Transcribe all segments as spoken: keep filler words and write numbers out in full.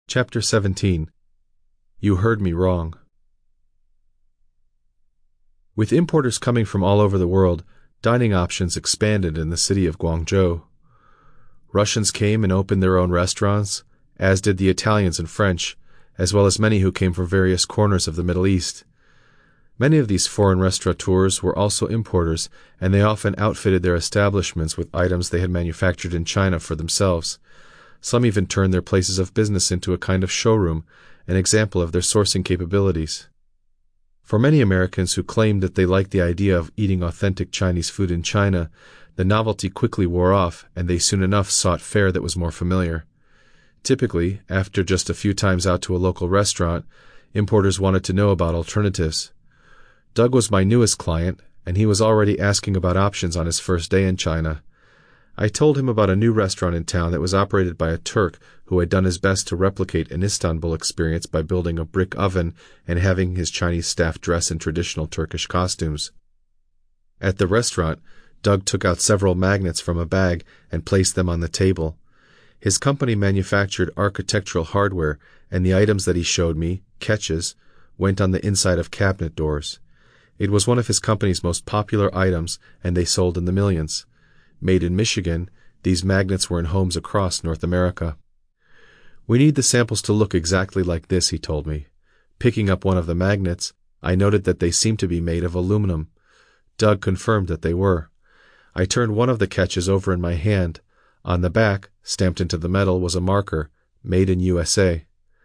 Chapter seventeen. You Heard Me Wrong. With importers coming from all over the world, dining options expanded in the city of Guangzhou. Russians came and opened their own restaurants, as did the Italians and French, as well as many who came from various corners of the Middle East. Many of these foreign restaurateurs were also importers, and they often outfitted their establishments with items they had manufactured in China for themselves. Some even turned their places of business into a kind of showroom, an example of their sourcing capabilities. For many Americans who claimed that they liked the idea of eating authentic Chinese food in China, the novelty quickly wore off, and they soon enough sought fare that was more familiar. Typically, after just a few times out to a local restaurant, importers wanted to know about alternatives. Doug was my newest client, and he was already asking about options on his first day in China. I told him about a new restaurant in town that was operated by a Turk who had done his best to replicate an Istanbul experience by building a brick oven and having his Chinese staff dress in traditional Turkish costumes. At the restaurant, Doug took out several magnets from a bag and placed them on the table. His company manufactured architectural hardware, and the items that he showed me, catches, went on the inside of cabinet doors. It was one of his company's most popular items, and they sold in the millions. Made in Michigan, these magnets were in homes across North America. We need the samples to look exactly like this, he told me. Picking up one of the magnets, I noted that they seemed to be made of aluminum. Doug confirmed that they were. I turned one of the catches over in my hand. On the back, stamped into the metal, was a marker, Made in U S A.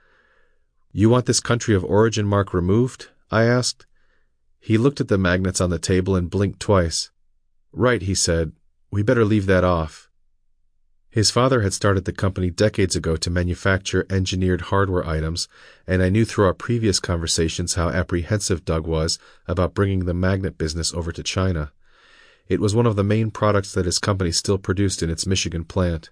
You want this country of origin mark removed? I asked. He looked at the magnets on the table and blinked twice. Right, he said. We better leave that off. His father had started the company decades ago to manufacture engineered hardware items, and I knew through our previous conversations how apprehensive Doug was about bringing the magnet business over to China. It was one of the main products that his company still produced in its Michigan plant.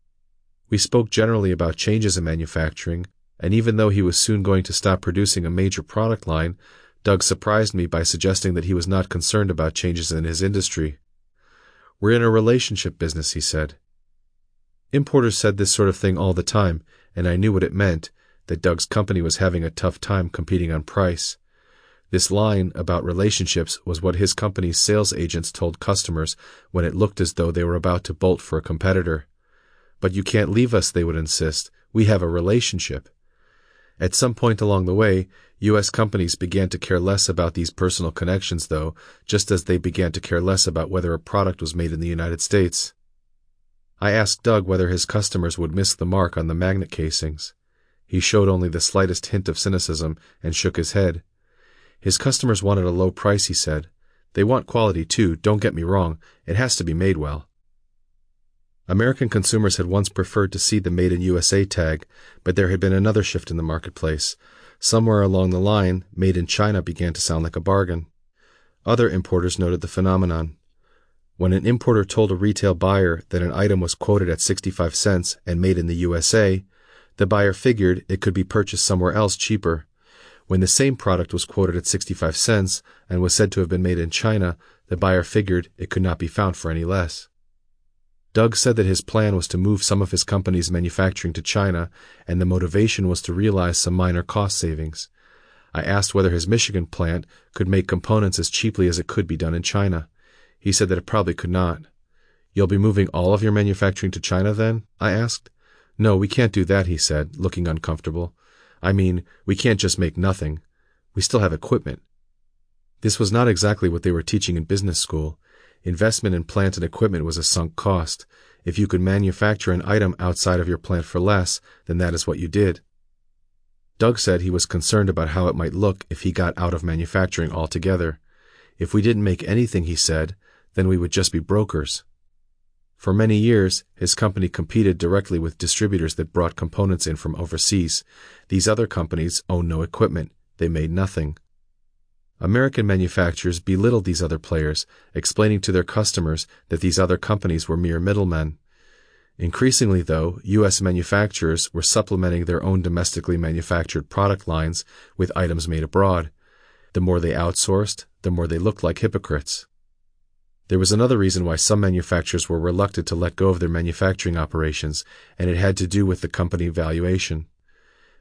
We spoke generally about changes in manufacturing, and even though he was soon going to stop producing a major product line, Doug surprised me by suggesting that he was not concerned about changes in his industry. We're in a relationship business, he said. Importers said this sort of thing all the time, and I knew what it meant, that Doug's company was having a tough time competing on price. This line about relationships was what his company's sales agents told customers when it looked as though they were about to bolt for a competitor. But you can't leave us, they would insist. We have a relationship. At some point along the way, U S companies began to care less about these personal connections, though, just as they began to care less about whether a product was made in the United States. I asked Doug whether his customers would miss the mark on the magnet casings. He showed only the slightest hint of cynicism and shook his head. His customers wanted a low price, he said. They want quality, too, don't get me wrong. It has to be made well. American consumers had once preferred to see the Made in U S A tag, but there had been another shift in the marketplace. Somewhere along the line, Made in China began to sound like a bargain. Other importers noted the phenomenon. When an importer told a retail buyer that an item was quoted at sixty-five cents and made in the U S A, the buyer figured it could be purchased somewhere else cheaper. When the same product was quoted at sixty-five cents and was said to have been made in China, the buyer figured it could not be found for any less. Doug said that his plan was to move some of his company's manufacturing to China, and the motivation was to realize some minor cost savings. I asked whether his Michigan plant could make components as cheaply as it could be done in China. He said that it probably could not. You'll be moving all of your manufacturing to China then? I asked. No, we can't do that, he said, looking uncomfortable. I mean, we can't just make nothing. We still have equipment. This was not exactly what they were teaching in business school. Investment in plant and equipment was a sunk cost. If you could manufacture an item outside of your plant for less, then that is what you did. Doug said he was concerned about how it might look if he got out of manufacturing altogether. If we didn't make anything, he said, then we would just be brokers. For many years, his company competed directly with distributors that brought components in from overseas. These other companies owned no equipment. They made nothing. American manufacturers belittled these other players, explaining to their customers that these other companies were mere middlemen. Increasingly, though, U S manufacturers were supplementing their own domestically manufactured product lines with items made abroad. The more they outsourced, the more they looked like hypocrites. There was another reason why some manufacturers were reluctant to let go of their manufacturing operations, and it had to do with the company valuation.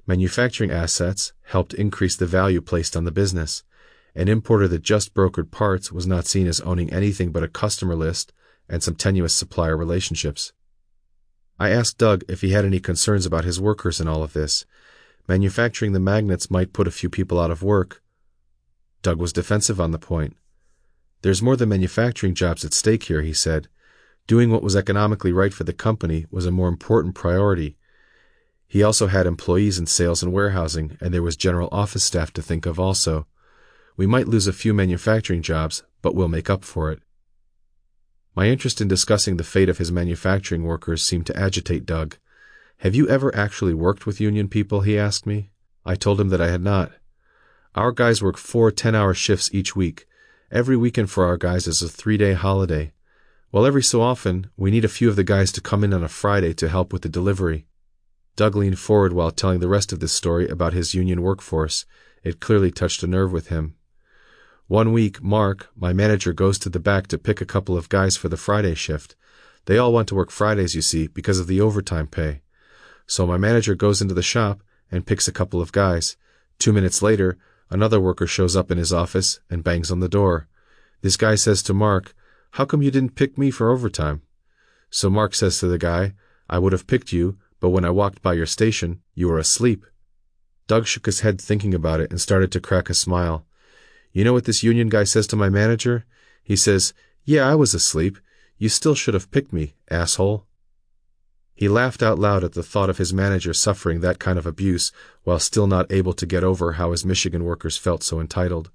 Manufacturing assets helped increase the value placed on the business. An importer that just brokered parts was not seen as owning anything but a customer list and some tenuous supplier relationships. I asked Doug if he had any concerns about his workers in all of this. Manufacturing the magnets might put a few people out of work. Doug was defensive on the point. There's more than manufacturing jobs at stake here, he said. Doing what was economically right for the company was a more important priority. He also had employees in sales and warehousing, and there was general office staff to think of also. We might lose a few manufacturing jobs, but we'll make up for it. My interest in discussing the fate of his manufacturing workers seemed to agitate Doug. Have you ever actually worked with union people? He asked me. I told him that I had not. Our guys work four ten-hour shifts each week. Every weekend for our guys is a three-day holiday. Well, every so often, we need a few of the guys to come in on a Friday to help with the delivery. Doug leaned forward while telling the rest of this story about his union workforce. It clearly touched a nerve with him. One week, Mark, my manager, goes to the back to pick a couple of guys for the Friday shift. They all want to work Fridays, you see, because of the overtime pay. So my manager goes into the shop and picks a couple of guys. Two minutes later, another worker shows up in his office and bangs on the door. This guy says to Mark, "How come you didn't pick me for overtime?" So Mark says to the guy, "I would have picked you, but when I walked by your station, you were asleep." Doug shook his head thinking about it and started to crack a smile. You know what this union guy says to my manager? He says, "Yeah, I was asleep. You still should have picked me, asshole." He laughed out loud at the thought of his manager suffering that kind of abuse while still not able to get over how his Michigan workers felt so entitled.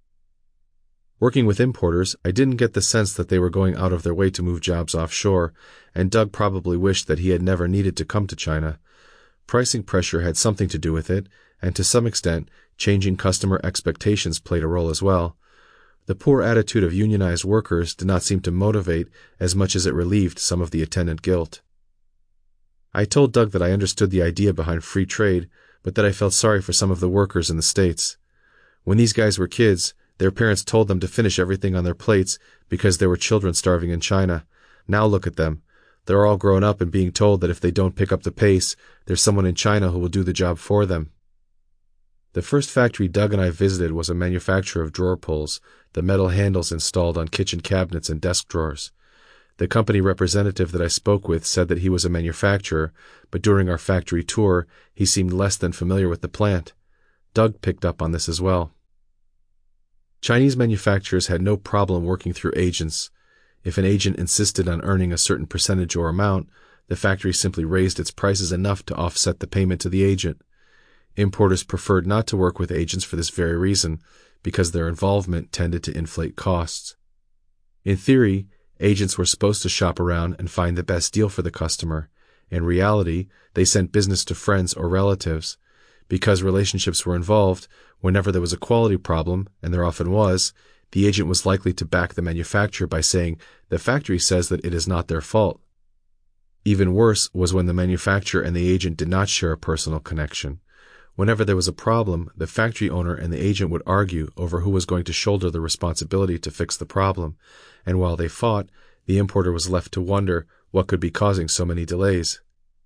Working with importers, I didn't get the sense that they were going out of their way to move jobs offshore, and Doug probably wished that he had never needed to come to China. Pricing pressure had something to do with it, and to some extent, changing customer expectations played a role as well. The poor attitude of unionized workers did not seem to motivate as much as it relieved some of the attendant guilt. I told Doug that I understood the idea behind free trade, but that I felt sorry for some of the workers in the States. When these guys were kids, their parents told them to finish everything on their plates because there were children starving in China. Now look at them. They're all grown up and being told that if they don't pick up the pace, there's someone in China who will do the job for them. The first factory Doug and I visited was a manufacturer of drawer pulls, the metal handles installed on kitchen cabinets and desk drawers. The company representative that I spoke with said that he was a manufacturer, but during our factory tour, he seemed less than familiar with the plant. Doug picked up on this as well. Chinese manufacturers had no problem working through agents. If an agent insisted on earning a certain percentage or amount, the factory simply raised its prices enough to offset the payment to the agent. Importers preferred not to work with agents for this very reason, because their involvement tended to inflate costs. In theory, agents were supposed to shop around and find the best deal for the customer. In reality, they sent business to friends or relatives. Because relationships were involved, whenever there was a quality problem, and there often was, the agent was likely to back the manufacturer by saying, "The factory says that it is not their fault." Even worse was when the manufacturer and the agent did not share a personal connection. Whenever there was a problem, the factory owner and the agent would argue over who was going to shoulder the responsibility to fix the problem, and while they fought, the importer was left to wonder what could be causing so many delays.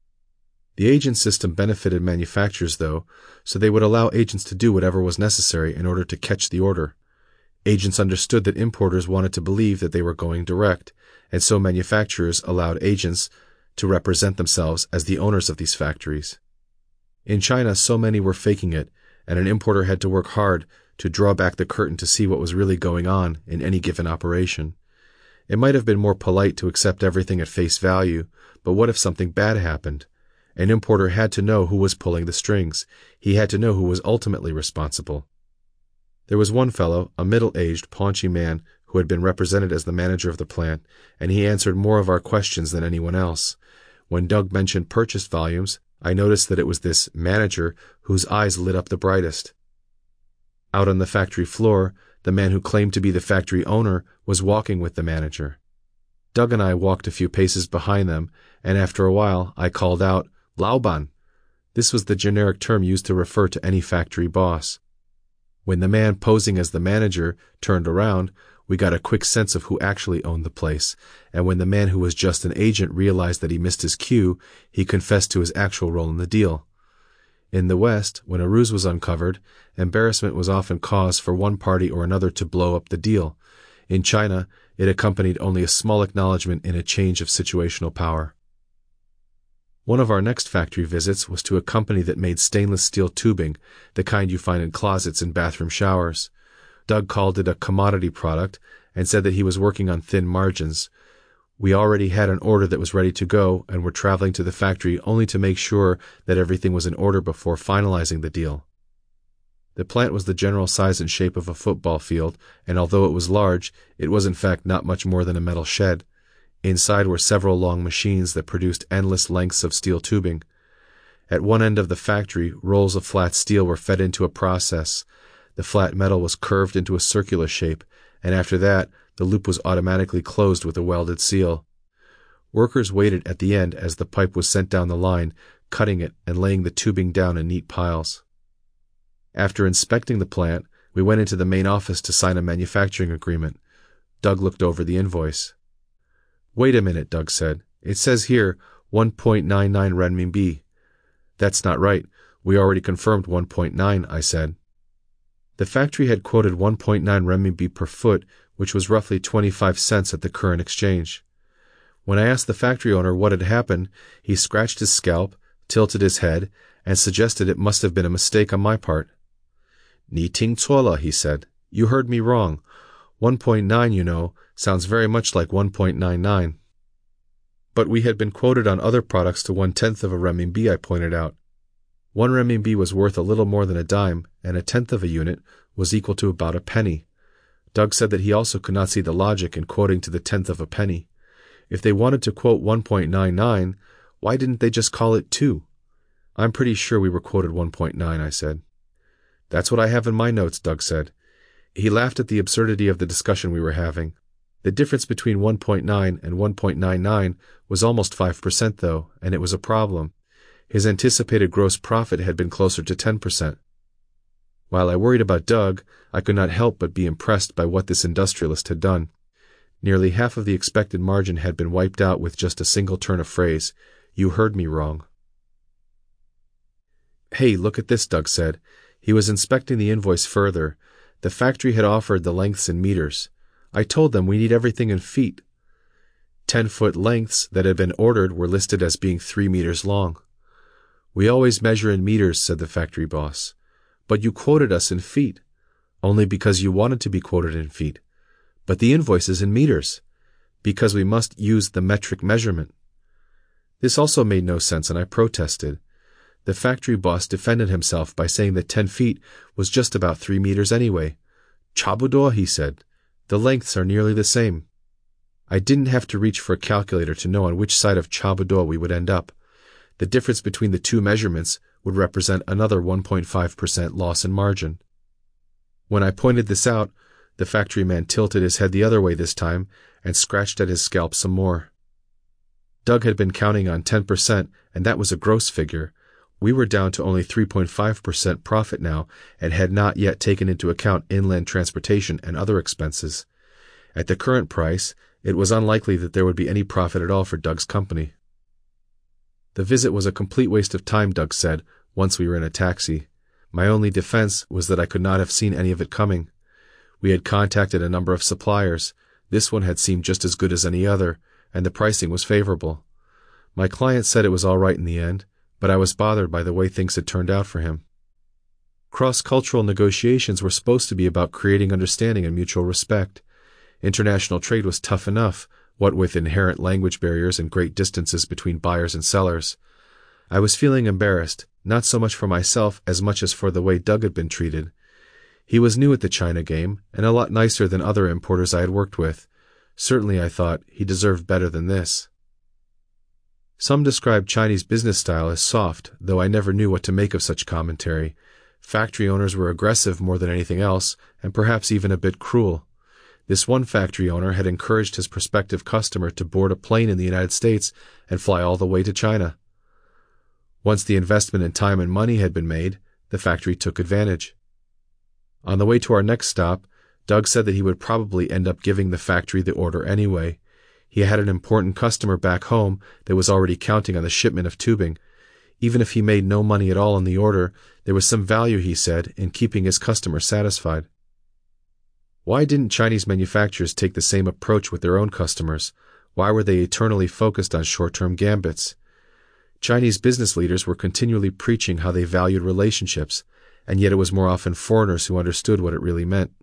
The agent system benefited manufacturers, though, so they would allow agents to do whatever was necessary in order to catch the order. Agents understood that importers wanted to believe that they were going direct, and so manufacturers allowed agents to represent themselves as the owners of these factories. In China, so many were faking it, and an importer had to work hard to draw back the curtain to see what was really going on in any given operation. It might have been more polite to accept everything at face value, but what if something bad happened? An importer had to know who was pulling the strings. He had to know who was ultimately responsible. There was one fellow, a middle-aged, paunchy man, who had been represented as the manager of the plant, and he answered more of our questions than anyone else. When Doug mentioned purchase volumes, I noticed that it was this manager whose eyes lit up the brightest. Out on the factory floor, the man who claimed to be the factory owner was walking with the manager. Doug and I walked a few paces behind them, and after a while I called out, "Laoban." This was the generic term used to refer to any factory boss. When the man posing as the manager turned around, we got a quick sense of who actually owned the place, and when the man who was just an agent realized that he missed his cue, he confessed to his actual role in the deal. In the West, when a ruse was uncovered, embarrassment was often cause for one party or another to blow up the deal. In China, it accompanied only a small acknowledgement in a change of situational power. One of our next factory visits was to a company that made stainless steel tubing, the kind you find in closets and bathroom showers. Doug called it a commodity product and said that he was working on thin margins. We already had an order that was ready to go and were traveling to the factory only to make sure that everything was in order before finalizing the deal. The plant was the general size and shape of a football field, and although it was large, it was in fact not much more than a metal shed. Inside were several long machines that produced endless lengths of steel tubing. At one end of the factory, rolls of flat steel were fed into a process. The flat metal was curved into a circular shape, and after that, the loop was automatically closed with a welded seal. Workers waited at the end as the pipe was sent down the line, cutting it and laying the tubing down in neat piles. After inspecting the plant, we went into the main office to sign a manufacturing agreement. Doug looked over the invoice. "Wait a minute," Doug said. "It says here one point nine nine renminbi." "That's not right. We already confirmed one point nine, I said. The factory had quoted one point nine renminbi per foot, which was roughly twenty-five cents at the current exchange. When I asked the factory owner what had happened, he scratched his scalp, tilted his head, and suggested it must have been a mistake on my part. "Ni ting cuo le," he said. "You heard me wrong. one point nine, you know, sounds very much like one point nine nine. But we had been quoted on other products to one-tenth of a renminbi, I pointed out. One renminbi was worth a little more than a dime, and a tenth of a unit was equal to about a penny. Doug said that he also could not see the logic in quoting to the tenth of a penny. If they wanted to quote one point nine nine, why didn't they just call it two? "I'm pretty sure we were quoted one point nine, I said. "That's what I have in my notes," Doug said. He laughed at the absurdity of the discussion we were having. The difference between one point nine and one point nine nine was almost five percent, though, and it was a problem. His anticipated gross profit had been closer to ten percent. While I worried about Doug, I could not help but be impressed by what this industrialist had done. Nearly half of the expected margin had been wiped out with just a single turn of phrase. "You heard me wrong." "Hey, look at this," Doug said. He was inspecting the invoice further. The factory had offered the lengths in meters. I told them we need everything in feet. Ten-foot lengths that had been ordered were listed as being three meters long. "We always measure in meters," said the factory boss. "But you quoted us in feet, only because you wanted to be quoted in feet. But the invoice is in meters, because we must use the metric measurement." This also made no sense, and I protested. The factory boss defended himself by saying that ten feet was just about three meters anyway. "Chabudo," he said. "The lengths are nearly the same." I didn't have to reach for a calculator to know on which side of Chabudo we would end up. The difference between the two measurements would represent another one point five percent loss in margin. When I pointed this out, the factory man tilted his head the other way this time and scratched at his scalp some more. Doug had been counting on ten percent, and that was a gross figure. We were down to only three point five percent profit now and had not yet taken into account inland transportation and other expenses. At the current price, it was unlikely that there would be any profit at all for Doug's company. The visit was a complete waste of time, Doug said, once we were in a taxi. My only defense was that I could not have seen any of it coming. We had contacted a number of suppliers. This one had seemed just as good as any other, and the pricing was favorable. My client said it was all right in the end, but I was bothered by the way things had turned out for him. Cross-cultural negotiations were supposed to be about creating understanding and mutual respect. International trade was tough enough, what with inherent language barriers and great distances between buyers and sellers. I was feeling embarrassed, not so much for myself as much as for the way Doug had been treated. He was new at the China game, and a lot nicer than other importers I had worked with. Certainly, I thought, he deserved better than this. Some described Chinese business style as soft, though I never knew what to make of such commentary. Factory owners were aggressive more than anything else, and perhaps even a bit cruel. This one factory owner had encouraged his prospective customer to board a plane in the United States and fly all the way to China. Once the investment in time and money had been made, the factory took advantage. On the way to our next stop, Doug said that he would probably end up giving the factory the order anyway. He had an important customer back home that was already counting on the shipment of tubing. Even if he made no money at all on the order, there was some value, he said, in keeping his customers satisfied. Why didn't Chinese manufacturers take the same approach with their own customers? Why were they eternally focused on short-term gambits? Chinese business leaders were continually preaching how they valued relationships, and yet it was more often foreigners who understood what it really meant.